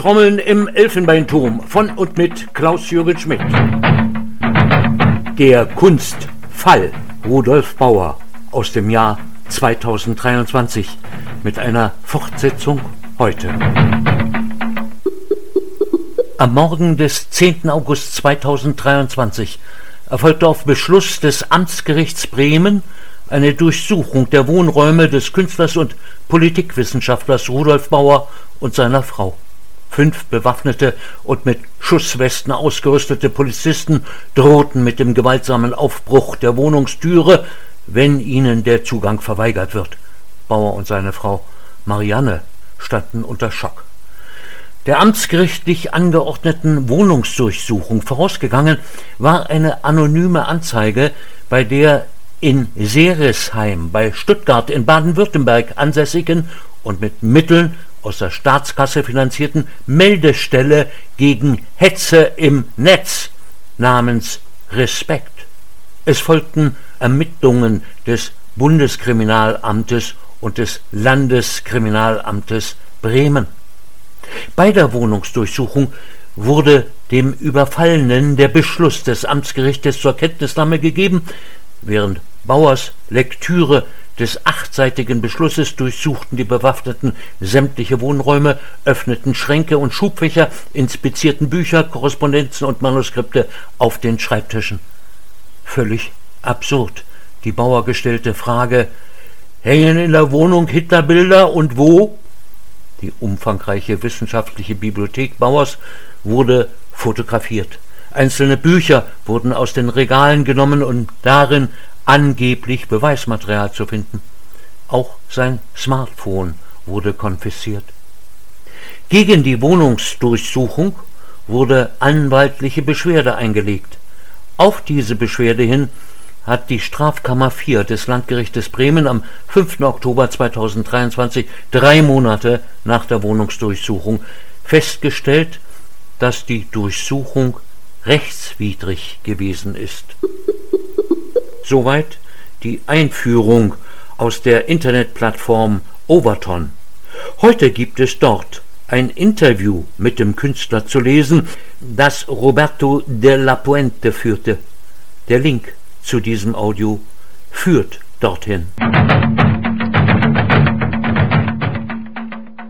Trommeln im Elfenbeinturm von und mit Klaus-Jürgen Schmidt. Der Kunstfall Rudolf Bauer aus dem Jahr 2023 mit einer Fortsetzung heute. Am Morgen des 10. August 2023 erfolgte auf Beschluss des Amtsgerichts Bremen eine Durchsuchung der Wohnräume des Künstlers und Politikwissenschaftlers Rudolf Bauer und seiner Frau. 5 bewaffnete und mit Schusswesten ausgerüstete Polizisten drohten mit dem gewaltsamen Aufbruch der Wohnungstüre, wenn ihnen der Zugang verweigert wird. Bauer und seine Frau Marianne standen unter Schock. Der amtsgerichtlich angeordneten Wohnungsdurchsuchung vorausgegangen war eine anonyme Anzeige, bei der in Seresheim bei Stuttgart in Baden-Württemberg ansässigen und mit Mitteln aus der Staatskasse finanzierten Meldestelle gegen Hetze im Netz namens Respekt. Es folgten Ermittlungen des Bundeskriminalamtes und des Landeskriminalamtes Bremen. Bei der Wohnungsdurchsuchung wurde dem Überfallenen der Beschluss des Amtsgerichtes zur Kenntnisnahme gegeben. Während Bauers Lektüre des 8-seitigen Beschlusses durchsuchten die Bewaffneten sämtliche Wohnräume, öffneten Schränke und Schubfächer, inspizierten Bücher, Korrespondenzen und Manuskripte auf den Schreibtischen. Völlig absurd die Bauer gestellte Frage: Hängen in der Wohnung Hitlerbilder und wo? Die umfangreiche wissenschaftliche Bibliothek Bauers wurde fotografiert. Einzelne Bücher wurden aus den Regalen genommen und darin angeblich Beweismaterial zu finden. Auch sein Smartphone wurde konfisziert. Gegen die Wohnungsdurchsuchung wurde anwaltliche Beschwerde eingelegt. Auf diese Beschwerde hin hat die Strafkammer 4 des Landgerichtes Bremen am 5. Oktober 2023, 3 Monate nach der Wohnungsdurchsuchung, festgestellt, dass die Durchsuchung rechtswidrig gewesen ist. Soweit die Einführung aus der Internetplattform Overton. Heute gibt es dort ein Interview mit dem Künstler zu lesen, das Roberto de la Puente führte. Der Link zu diesem Audio führt dorthin.